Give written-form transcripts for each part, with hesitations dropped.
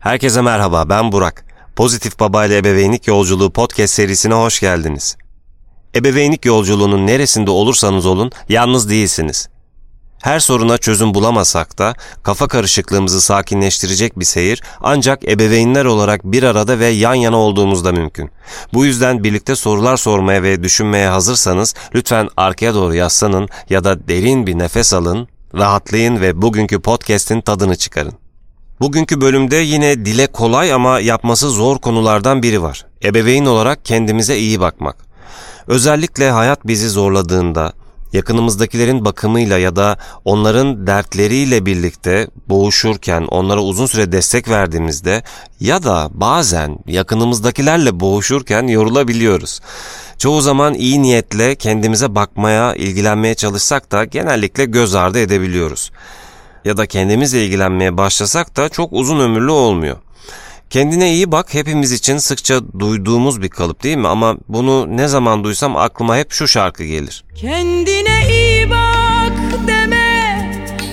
Herkese merhaba, ben Burak. Pozitif Baba ile Ebeveynlik Yolculuğu podcast serisine hoş geldiniz. Ebeveynlik yolculuğunun neresinde olursanız olun, yalnız değilsiniz. Her soruna çözüm bulamasak da kafa karışıklığımızı sakinleştirecek bir seyir ancak ebeveynler olarak bir arada ve yan yana olduğumuzda mümkün. Bu yüzden birlikte sorular sormaya ve düşünmeye hazırsanız lütfen arkaya doğru yaslanın ya da derin bir nefes alın, rahatlayın ve bugünkü podcast'in tadını çıkarın. Bugünkü bölümde yine dile kolay ama yapması zor konulardan biri var. Ebeveyn olarak kendimize iyi bakmak. Özellikle hayat bizi zorladığında, yakınımızdakilerin bakımıyla ya da onların dertleriyle birlikte boğuşurken onlara uzun süre destek verdiğimizde ya da bazen yakınımızdakilerle boğuşurken yorulabiliyoruz. Çoğu zaman iyi niyetle kendimize bakmaya, ilgilenmeye çalışsak da genellikle göz ardı edebiliyoruz. Ya da kendimizle ilgilenmeye başlasak da çok uzun ömürlü olmuyor. Kendine iyi bak hepimiz için sıkça duyduğumuz bir kalıp değil mi? Ama bunu ne zaman duysam aklıma hep şu şarkı gelir. Kendine iyi bak deme,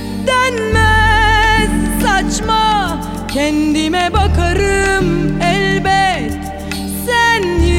denmez saçma. Kendime bakarım elbet, sen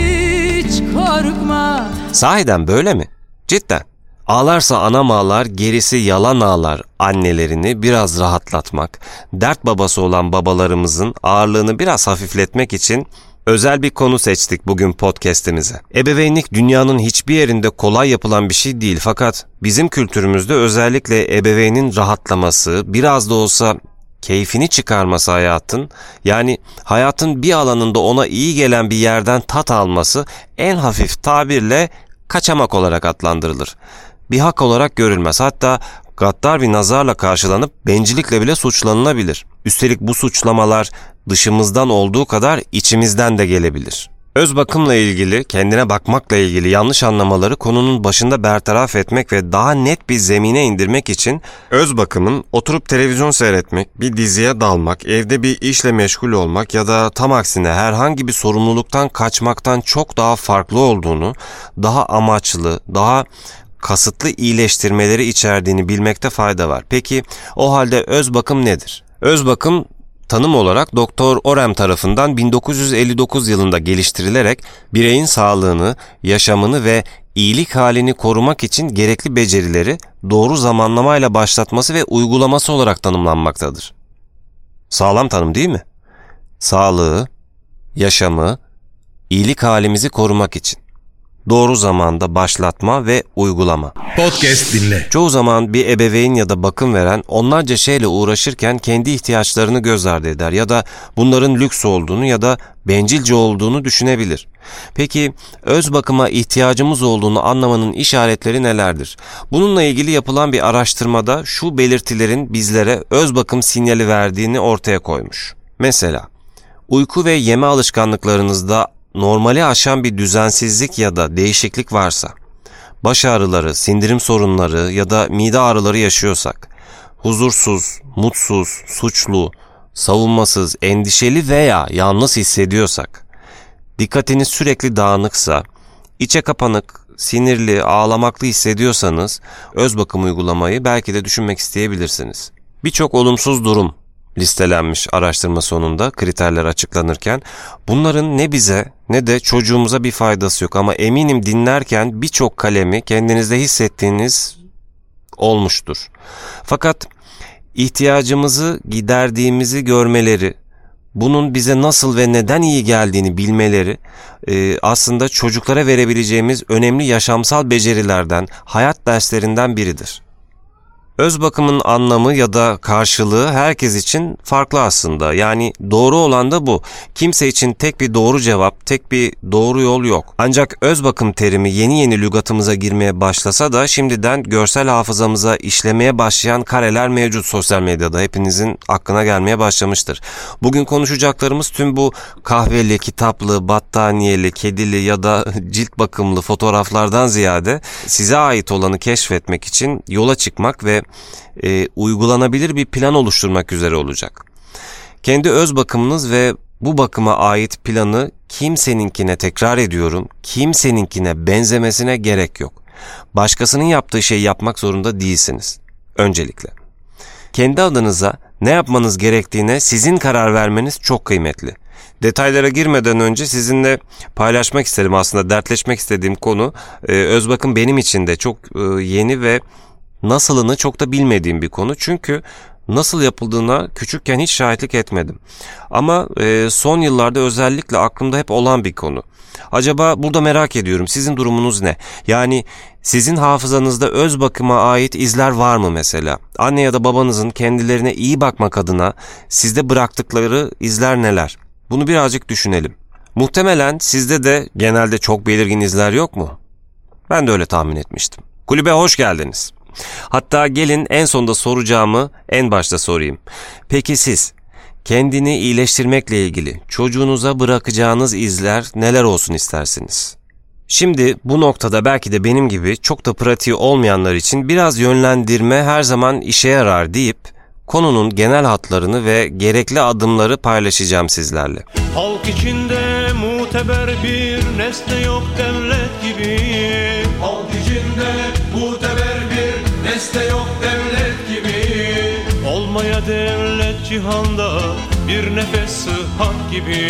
hiç korkma. Sahiden böyle mi? Cidden. Ağlarsa anam ağlar, gerisi yalan ağlar annelerini biraz rahatlatmak, dert babası olan babalarımızın ağırlığını biraz hafifletmek için özel bir konu seçtik bugün podcast'imize. Ebeveynlik dünyanın hiçbir yerinde kolay yapılan bir şey değil fakat bizim kültürümüzde özellikle ebeveynin rahatlaması, biraz da olsa keyfini çıkarması hayatın, yani hayatın bir alanında ona iyi gelen bir yerden tat alması en hafif tabirle kaçamak olarak adlandırılır. Bir hak olarak görülmez. Hatta gaddar bir nazarla karşılanıp bencillikle bile suçlanılabilir. Üstelik bu suçlamalar dışımızdan olduğu kadar içimizden de gelebilir. Öz bakımla ilgili, kendine bakmakla ilgili yanlış anlamaları konunun başında bertaraf etmek ve daha net bir zemine indirmek için öz bakımın oturup televizyon seyretmek, bir diziye dalmak, evde bir işle meşgul olmak ya da tam aksine herhangi bir sorumluluktan kaçmaktan çok daha farklı olduğunu, daha amaçlı, daha kasıtlı iyileştirmeleri içerdiğini bilmekte fayda var. Peki o halde öz bakım nedir? Öz bakım tanım olarak Dr. Orem tarafından 1959 yılında geliştirilerek bireyin sağlığını, yaşamını ve iyilik halini korumak için gerekli becerileri doğru zamanlamayla başlatması ve uygulaması olarak tanımlanmaktadır. Sağlam tanım değil mi? Sağlığı, yaşamı, iyilik halimizi korumak için doğru zamanda başlatma ve uygulama. Podcast dinle. Çoğu zaman bir ebeveyn ya da bakım veren onlarca şeyle uğraşırken kendi ihtiyaçlarını göz ardı eder ya da bunların lüks olduğunu ya da bencilce olduğunu düşünebilir. Peki öz bakıma ihtiyacımız olduğunu anlamanın işaretleri nelerdir? Bununla ilgili yapılan bir araştırmada şu belirtilerin bizlere öz bakım sinyali verdiğini ortaya koymuş. Mesela uyku ve yeme alışkanlıklarınızda normali aşan bir düzensizlik ya da değişiklik varsa, baş ağrıları, sindirim sorunları ya da mide ağrıları yaşıyorsak, huzursuz, mutsuz, suçlu, savunmasız, endişeli veya yalnız hissediyorsak, dikkatiniz sürekli dağınıksa, içe kapanık, sinirli, ağlamaklı hissediyorsanız, öz bakım uygulamayı belki de düşünmek isteyebilirsiniz. Birçok olumsuz durum listelenmiş araştırma sonunda kriterler açıklanırken bunların ne bize ne de çocuğumuza bir faydası yok ama eminim dinlerken birçok kalemi kendinizde hissettiğiniz olmuştur. Fakat ihtiyacımızı giderdiğimizi görmeleri, bunun bize nasıl ve neden iyi geldiğini bilmeleri aslında çocuklara verebileceğimiz önemli yaşamsal becerilerden, hayat derslerinden biridir. Öz bakımın anlamı ya da karşılığı herkes için farklı aslında. Yani doğru olan da bu. Kimse için tek bir doğru cevap, tek bir doğru yol yok. Ancak öz bakım terimi yeni lügatımıza girmeye başlasa da şimdiden görsel hafızamıza işlemeye başlayan kareler mevcut sosyal medyada. Hepinizin aklına gelmeye başlamıştır. Bugün konuşacaklarımız tüm bu kahveli, kitaplı, battaniyeli, kedili ya da cilt bakımlı fotoğraflardan ziyade size ait olanı keşfetmek için yola çıkmak ve uygulanabilir bir plan oluşturmak üzere olacak. Kendi öz bakımınız ve bu bakıma ait planı kimseninkine, tekrar ediyorum, kimseninkine benzemesine gerek yok. Başkasının yaptığı şeyi yapmak zorunda değilsiniz. Öncelikle. Kendi adınıza Ne yapmanız gerektiğine sizin karar vermeniz çok kıymetli. Detaylara girmeden önce sizinle paylaşmak isterim, aslında dertleşmek istediğim konu. Öz bakım benim için de çok yeni ve nasılını çok da bilmediğim bir konu. Çünkü nasıl yapıldığına küçükken hiç şahitlik etmedim. Ama son yıllarda özellikle aklımda hep olan bir konu. Acaba burada merak ediyorum, sizin durumunuz ne? Yani sizin hafızanızda öz bakıma ait izler var mı mesela? Anne ya da babanızın kendilerine iyi bakmak adına sizde bıraktıkları izler neler? Bunu birazcık düşünelim. Muhtemelen sizde de genelde çok belirgin izler yok mu? Ben de öyle tahmin etmiştim. Kulübe hoş geldiniz. Hatta gelin en sonda soracağımı en başta sorayım. Peki siz kendini iyileştirmekle ilgili çocuğunuza bırakacağınız izler neler olsun istersiniz? Şimdi bu noktada belki de benim gibi çok da pratiği olmayanlar için biraz yönlendirme her zaman işe yarar deyip konunun genel hatlarını ve gerekli adımları paylaşacağım sizlerle. Halk içinde muteber bir nesne yok devlet gibi. Halk içinde muteber bir nesne yok devlet gibi. Olmaya devlet cihanda bir nefes sıhhat gibi.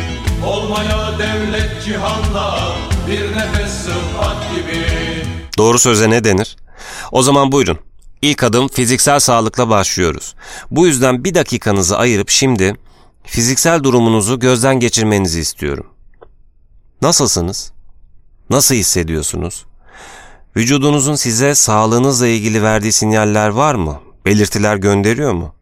Olmaya devlet cihanda bir nefes sıhhat gibi. Doğru söze ne denir? O zaman buyurun. İlk adım fiziksel sağlıkla başlıyoruz. Bu yüzden bir dakikanızı ayırıp şimdi fiziksel durumunuzu gözden geçirmenizi istiyorum. Nasılsınız? Nasıl hissediyorsunuz? Vücudunuzun size sağlığınızla ilgili verdiği sinyaller var mı? Belirtiler gönderiyor mu?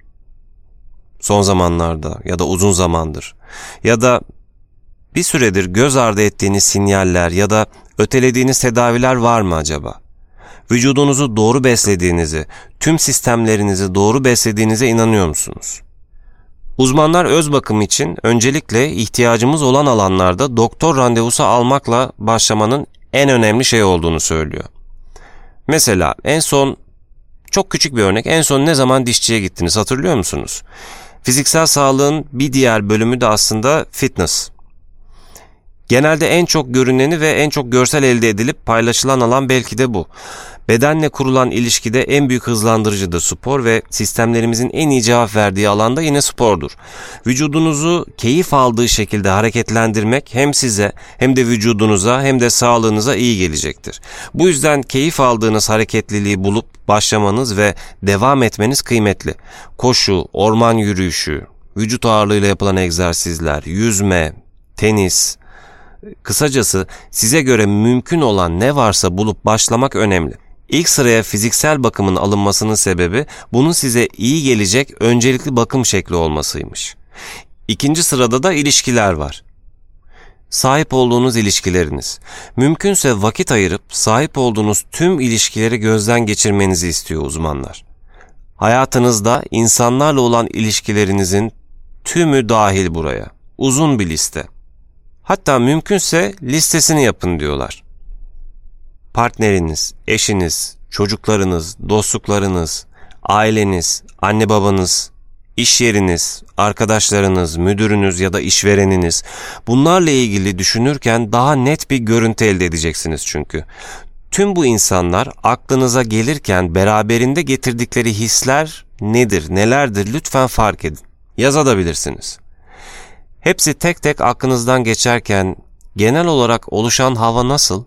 Son zamanlarda ya da uzun zamandır ya da bir süredir göz ardı ettiğiniz sinyaller ya da ötelediğiniz tedaviler var mı acaba? Vücudunuzu doğru beslediğinizi, tüm sistemlerinizi doğru beslediğinize inanıyor musunuz? Uzmanlar öz bakım için öncelikle ihtiyacımız olan alanlarda doktor randevusu almakla başlamanın en önemli şey olduğunu söylüyor. Mesela en son, çok küçük bir örnek, en son ne zaman dişçiye gittiniz hatırlıyor musunuz? Fiziksel sağlığın bir diğer bölümü de aslında fitness. Genelde en çok görüneni ve en çok görsel elde edilip paylaşılan alan belki de bu. Bedenle kurulan ilişkide en büyük hızlandırıcı da spor ve sistemlerimizin en iyi cevap verdiği alanda yine spordur. Vücudunuzu keyif aldığı şekilde hareketlendirmek hem size hem de vücudunuza hem de sağlığınıza iyi gelecektir. Bu yüzden keyif aldığınız hareketliliği bulup başlamanız ve devam etmeniz kıymetli. Koşu, orman yürüyüşü, vücut ağırlığıyla yapılan egzersizler, yüzme, tenis, kısacası size göre mümkün olan ne varsa bulup başlamak önemli. İlk sıraya fiziksel bakımın alınmasının sebebi bunun size iyi gelecek öncelikli bakım şekli olmasıymış. İkinci sırada da ilişkiler var. Sahip olduğunuz ilişkileriniz. Mümkünse vakit ayırıp sahip olduğunuz tüm ilişkileri gözden geçirmenizi istiyor uzmanlar. Hayatınızda insanlarla olan ilişkilerinizin tümü dahil buraya. Uzun bir liste. Hatta mümkünse listesini yapın diyorlar. Partneriniz, eşiniz, çocuklarınız, dostluklarınız, aileniz, anne babanız, iş yeriniz, arkadaşlarınız, müdürünüz ya da işvereniniz, bunlarla ilgili düşünürken daha net bir görüntü elde edeceksiniz çünkü. Tüm bu insanlar aklınıza gelirken beraberinde getirdikleri hisler nedir, nelerdir lütfen fark edin. Yazabilirsiniz. Hepsi tek tek aklınızdan geçerken genel olarak oluşan hava nasıl?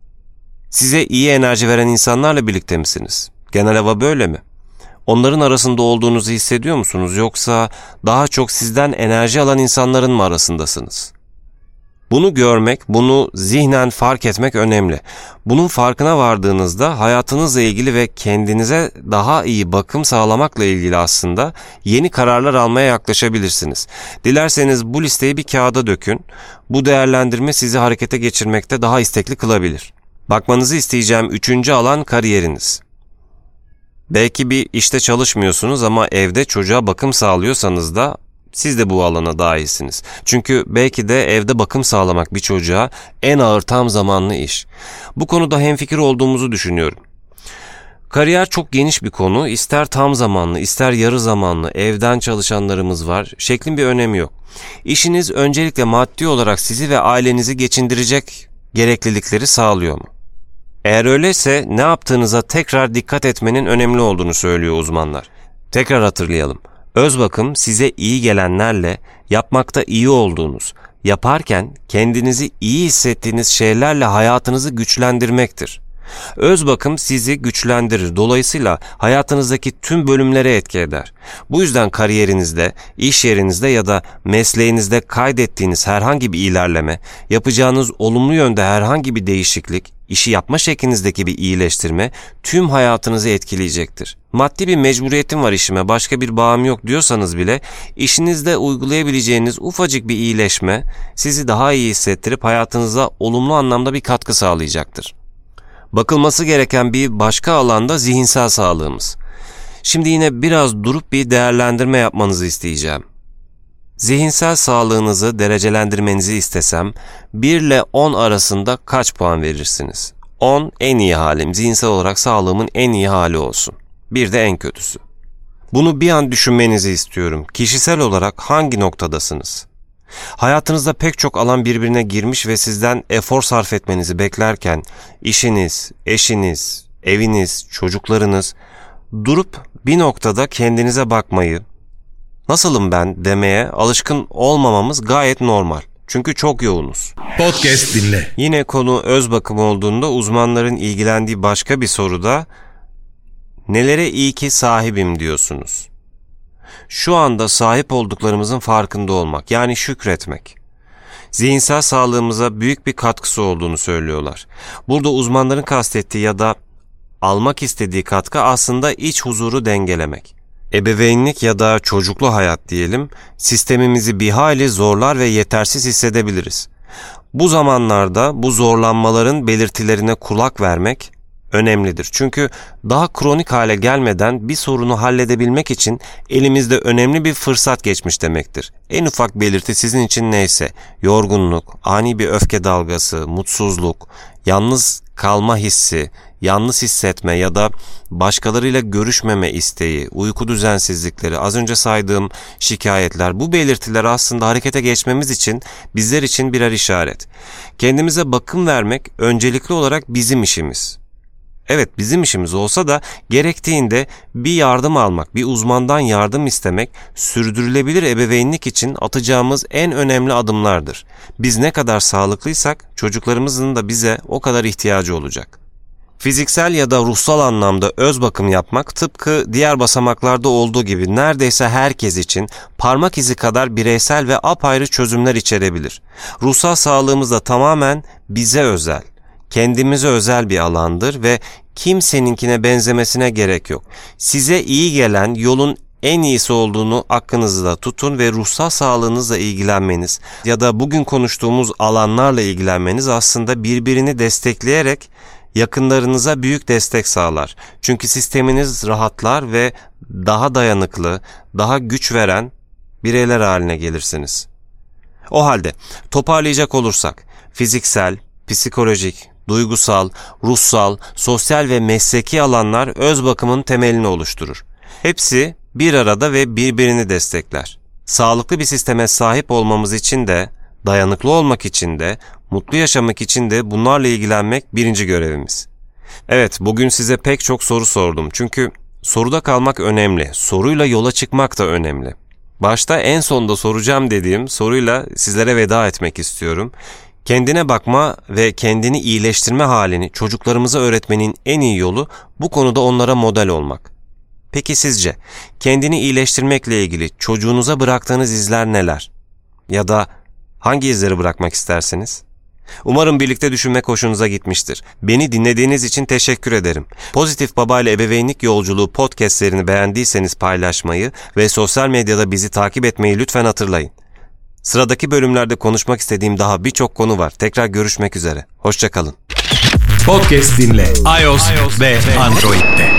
Size iyi enerji veren insanlarla birlikte misiniz? Genel hava böyle mi? Onların arasında olduğunuzu hissediyor musunuz yoksa daha çok sizden enerji alan insanların mı arasındasınız? Bunu görmek, bunu zihnen fark etmek önemli. Bunun farkına vardığınızda hayatınızla ilgili ve kendinize daha iyi bakım sağlamakla ilgili aslında yeni kararlar almaya yaklaşabilirsiniz. Dilerseniz bu listeyi bir kağıda dökün. Bu değerlendirme sizi harekete geçirmekte daha istekli kılabilir. Bakmanızı isteyeceğim üçüncü alan kariyeriniz. Belki bir işte çalışmıyorsunuz ama evde çocuğa bakım sağlıyorsanız da siz de bu alana dahilsiniz. Çünkü belki de evde bakım sağlamak bir çocuğa en ağır tam zamanlı iş. Bu konuda hemfikir olduğumuzu düşünüyorum. Kariyer çok geniş bir konu. İster tam zamanlı, ister yarı zamanlı, evden çalışanlarımız var. Şeklin bir önemi yok. İşiniz öncelikle maddi olarak sizi ve ailenizi geçindirecek gereklilikleri sağlıyor mu? Eğer öyleyse ne yaptığınıza tekrar dikkat etmenin önemli olduğunu söylüyor uzmanlar. Tekrar hatırlayalım. Öz bakım size iyi gelenlerle, yapmakta iyi olduğunuz, yaparken kendinizi iyi hissettiğiniz şeylerle hayatınızı güçlendirmektir. Öz bakım sizi güçlendirir. Dolayısıyla hayatınızdaki tüm bölümlere etki eder. Bu yüzden kariyerinizde, iş yerinizde ya da mesleğinizde kaydettiğiniz herhangi bir ilerleme, yapacağınız olumlu yönde herhangi bir değişiklik, işi yapma şeklinizdeki bir iyileştirme tüm hayatınızı etkileyecektir. Maddi bir mecburiyetim var işime, başka bir bağım yok diyorsanız bile işinizde uygulayabileceğiniz ufacık bir iyileşme sizi daha iyi hissettirip hayatınıza olumlu anlamda bir katkı sağlayacaktır. Bakılması gereken bir başka alanda zihinsel sağlığımız. Şimdi yine biraz durup bir değerlendirme yapmanızı isteyeceğim. Zihinsel sağlığınızı derecelendirmenizi istesem 1 ile 10 arasında kaç puan verirsiniz? 10 en iyi halim, zihinsel olarak sağlığımın en iyi hali olsun. 1 de en kötüsü. Bunu bir an düşünmenizi istiyorum. Kişisel olarak hangi noktadasınız? Hayatınızda pek çok alan birbirine girmiş ve sizden efor sarf etmenizi beklerken işiniz, eşiniz, eviniz, çocuklarınız durup bir noktada kendinize bakmayı, nasılım ben demeye alışkın olmamamız gayet normal. Çünkü çok yoğunuz. Podcast dinle. Yine konu öz bakım olduğunda uzmanların ilgilendiği başka bir soruda nelere iyi ki sahibim diyorsunuz. Şu anda sahip olduklarımızın farkında olmak, yani şükretmek. Zihinsel sağlığımıza büyük bir katkısı olduğunu söylüyorlar. Burada uzmanların kastettiği ya da almak istediği katkı aslında iç huzuru dengelemek. Ebeveynlik ya da çocuklu hayat diyelim, sistemimizi bir hayli zorlar ve yetersiz hissedebiliriz. Bu zamanlarda bu zorlanmaların belirtilerine kulak vermek önemlidir. Çünkü daha kronik hale gelmeden bir sorunu halledebilmek için elimizde önemli bir fırsat geçmiş demektir. En ufak belirti sizin için neyse, yorgunluk, ani bir öfke dalgası, mutsuzluk, yalnız kalma hissi, yalnız hissetme ya da başkalarıyla görüşmeme isteği, uyku düzensizlikleri, az önce saydığım şikayetler, bu belirtiler aslında harekete geçmemiz için bizler için birer işaret. Kendimize bakım vermek öncelikli olarak bizim işimiz. Evet, bizim işimiz olsa da gerektiğinde bir yardım almak, bir uzmandan yardım istemek sürdürülebilir ebeveynlik için atacağımız en önemli adımlardır. Biz ne kadar sağlıklıysak çocuklarımızın da bize o kadar ihtiyacı olacak. Fiziksel ya da ruhsal anlamda öz bakım yapmak tıpkı diğer basamaklarda olduğu gibi neredeyse herkes için parmak izi kadar bireysel ve apayrı çözümler içerebilir. Ruhsal sağlığımız da tamamen bize özel, kendimize özel bir alandır ve kimseninkine benzemesine gerek yok. Size iyi gelen yolun en iyisi olduğunu aklınızda tutun ve ruhsal sağlığınızla ilgilenmeniz ya da bugün konuştuğumuz alanlarla ilgilenmeniz aslında birbirini destekleyerek yakınlarınıza büyük destek sağlar. Çünkü sisteminiz rahatlar ve daha dayanıklı, daha güç veren bireyler haline gelirsiniz. O halde toparlayacak olursak fiziksel, psikolojik, duygusal, ruhsal, sosyal ve mesleki alanlar öz bakımın temelini oluşturur. Hepsi bir arada ve birbirini destekler. Sağlıklı bir sisteme sahip olmamız için de, dayanıklı olmak için de, mutlu yaşamak için de bunlarla ilgilenmek birinci görevimiz. Evet, bugün size pek çok soru sordum. Çünkü soruda kalmak önemli. Soruyla yola çıkmak da önemli. Başta en sonda soracağım dediğim soruyla sizlere veda etmek istiyorum. Kendine bakma ve kendini iyileştirme halini çocuklarımıza öğretmenin en iyi yolu bu konuda onlara model olmak. Peki sizce kendini iyileştirmekle ilgili çocuğunuza bıraktığınız izler neler? Ya da hangi izleri bırakmak istersiniz? Umarım birlikte düşünmek hoşunuza gitmiştir. Beni dinlediğiniz için teşekkür ederim. Pozitif Baba ile Ebeveynlik Yolculuğu podcastlerini beğendiyseniz paylaşmayı ve sosyal medyada bizi takip etmeyi lütfen hatırlayın. Sıradaki bölümlerde konuşmak istediğim daha birçok konu var. Tekrar görüşmek üzere. Hoşça kalın. Podcast dinle. iOS ve Android'de.